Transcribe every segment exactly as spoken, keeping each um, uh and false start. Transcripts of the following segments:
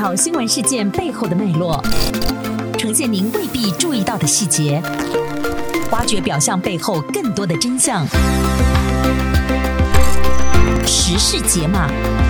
条新闻事件背后的脉络，呈现您未必注意到的细节，挖掘表象背后更多的真相。时事解码。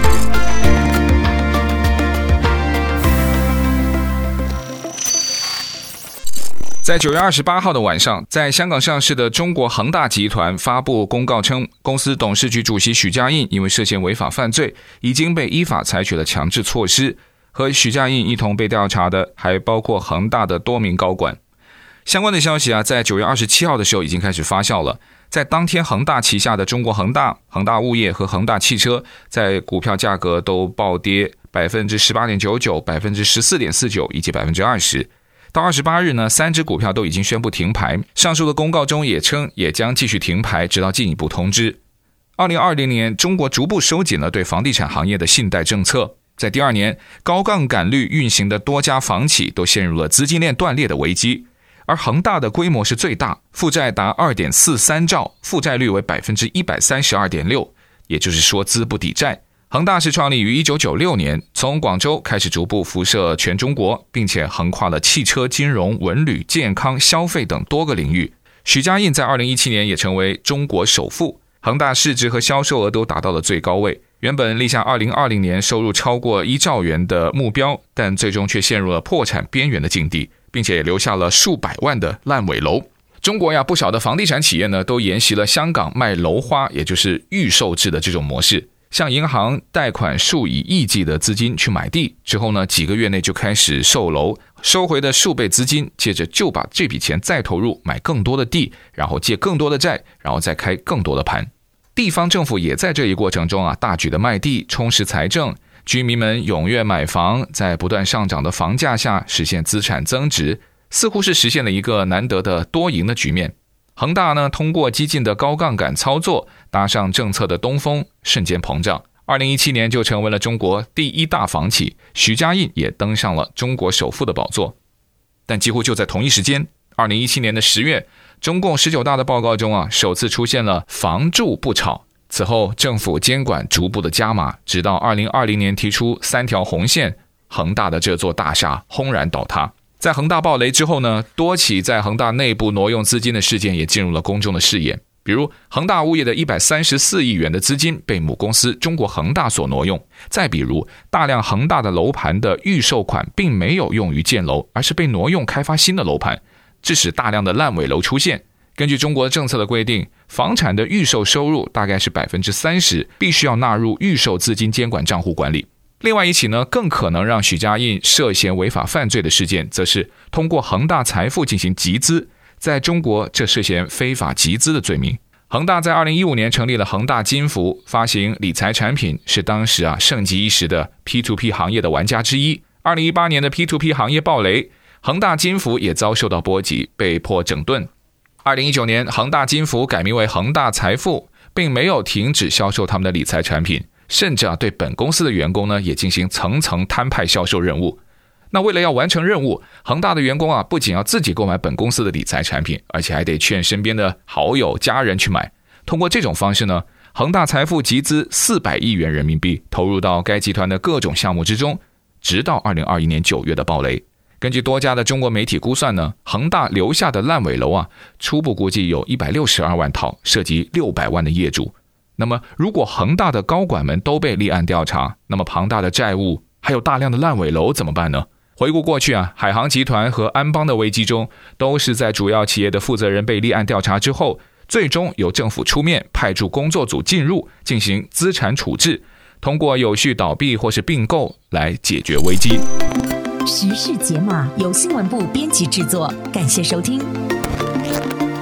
在九月二十八号的晚上，在香港上市的中国恒大集团发布公告称，公司董事局主席许家印因为涉嫌违法犯罪，已经被依法采取了强制措施。和许家印一同被调查的还包括恒大的多名高管。相关的消息啊，在九月二十七号的时候已经开始发酵了。在当天，恒大旗下的中国恒大、恒大物业和恒大汽车在股票价格都暴跌 百分之十八点九九、百分之十四点四九 以及 百分之二十。到二十八日呢，三只股票都已经宣布停牌。上述的公告中也称，也将继续停牌，直到进一步通知。二零二零年，中国逐步收紧了对房地产行业的信贷政策。在第二年，高杠杆率运行的多家房企都陷入了资金链断裂的危机。而恒大的规模是最大，负债达 二点四三兆，负债率为 百分之一百三十二点六， 也就是说资不抵债。恒大是创立于一九九六年，从广州开始逐步辐射全中国，并且横跨了汽车、金融、文旅、健康、消费等多个领域。许家印在二零一七年也成为中国首富，恒大市值和销售额都达到了最高位。原本立下二零二零年收入超过一兆元的目标，但最终却陷入了破产边缘的境地，并且也留下了数百万的烂尾楼。中国呀，不少的房地产企业呢，都沿袭了香港卖楼花，也就是预售制的这种模式。向银行贷款数以亿计的资金去买地，之后呢，几个月内就开始售楼，收回的数倍资金，接着就把这笔钱再投入买更多的地，然后借更多的债，然后再开更多的盘。地方政府也在这一过程中啊，大举的卖地，充实财政，居民们踊跃买房，在不断上涨的房价下实现资产增值，似乎是实现了一个难得的多赢的局面。恒大呢，通过激进的高杠杆操作，搭上政策的东风，瞬间膨胀。二零一七年就成为了中国第一大房企，许家印也登上了中国首富的宝座。但几乎就在同一时间，二零一七年的十月，中共十九大的报告中啊，首次出现了房住不炒。此后，政府监管逐步的加码，直到二零二零年提出三条红线，恒大的这座大厦轰然倒塌。在恒大暴雷之后呢，多起在恒大内部挪用资金的事件也进入了公众的视野。比如恒大物业的一百三十四亿元的资金被母公司中国恒大所挪用，再比如大量恒大的楼盘的预售款并没有用于建楼，而是被挪用开发新的楼盘，致使大量的烂尾楼出现。根据中国政策的规定，房产的预售收入大概是 百分之三十， 必须要纳入预售资金监管账户管理。另外一起呢，更可能让许家印涉嫌违法犯罪的事件，则是通过恒大财富进行集资，在中国这涉嫌非法集资的罪名。恒大在二零一五年成立了恒大金服，发行理财产品，是当时啊盛极一时的 P to P 行业的玩家之一。二零一八年的 P to P 行业暴雷，恒大金服也遭受到波及，被迫整顿。二零一九年，恒大金服改名为恒大财富，并没有停止销售他们的理财产品，甚至啊对本公司的员工呢也进行层层摊派销售任务。那为了要完成任务，恒大的员工啊不仅要自己购买本公司的理财产品，而且还得劝身边的好友家人去买。通过这种方式呢，恒大财富集资四百亿元人民币投入到该集团的各种项目之中，直到二零二一年九月的暴雷。根据多家的中国媒体估算呢，恒大留下的烂尾楼啊，初步估计有一百六十二万套，涉及六百万的业主。那么如果恒大的高管们都被立案调查，那么庞大的债务还有大量的烂尾楼怎么办呢？回顾过去啊，海航集团和安邦的危机中，都是在主要企业的负责人被立案调查之后，最终由政府出面派驻工作组进入进行资产处置，通过有序倒闭或是并购来解决危机。 时事解码由新闻部编辑制作，感谢收听。